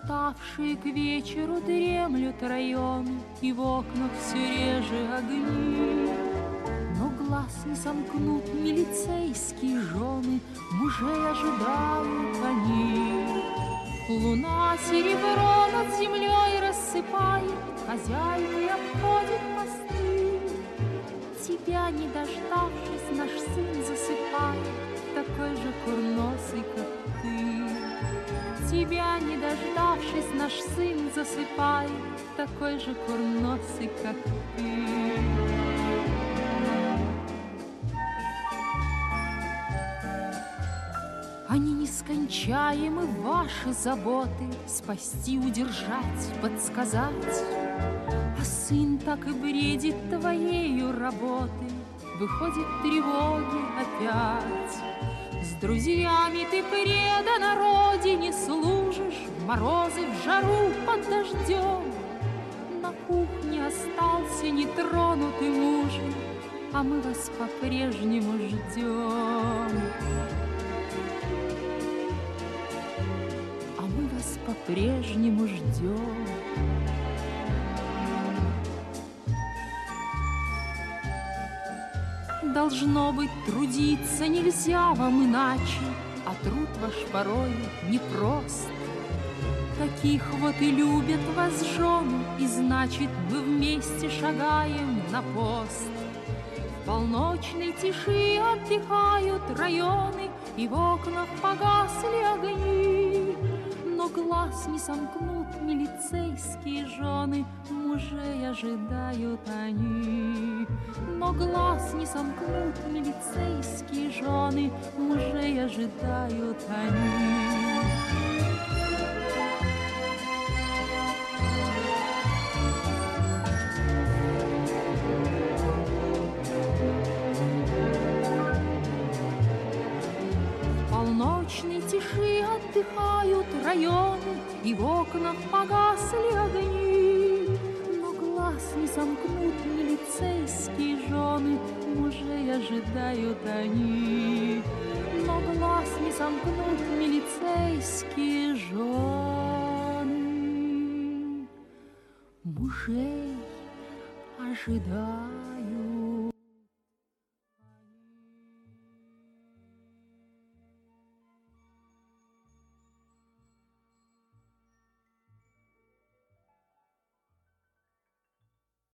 Уставшие к вечеру дремлют районы, и в окнах все реже огни. Но глаз не сомкнут милицейские жены, мужей ожидают они. Луна серебро над землей рассыпает, хозяйка и обходит посты. Тебя не дождавшись, наш сын засыпает, такой же курносый, как ты. Тебя не дождавшись, наш сын засыпает, такой же курносый, как ты. Они нескончаемы, ваши заботы, спасти, удержать, подсказать. А сын так и бредит твоею работой, выходит тревоги опять. С друзьями ты предан родине служишь, в морозы, в жару, под дождем. На кухне остался нетронутый ужин, а мы вас по-прежнему ждем. А мы вас по-прежнему ждем. Должно быть, трудиться нельзя вам иначе, а труд ваш порой непрост. Таких вот и любят вас жены, и значит, мы вместе шагаем на пост. В полночной тиши отдыхают районы, и в окнах погасли огни. Но глаз не сомкнут милицейские жены, мужей ожидают они. Но глаз не сомкнут милицейские жены, мужей ожидают они. В полночной тиши отдыхают районы, и в окнах погасли огни. Но глаз не сомкнут милицейские жены, мужей ожидают они. Но глаз не сомкнут милицейские жены, мужей ожидают.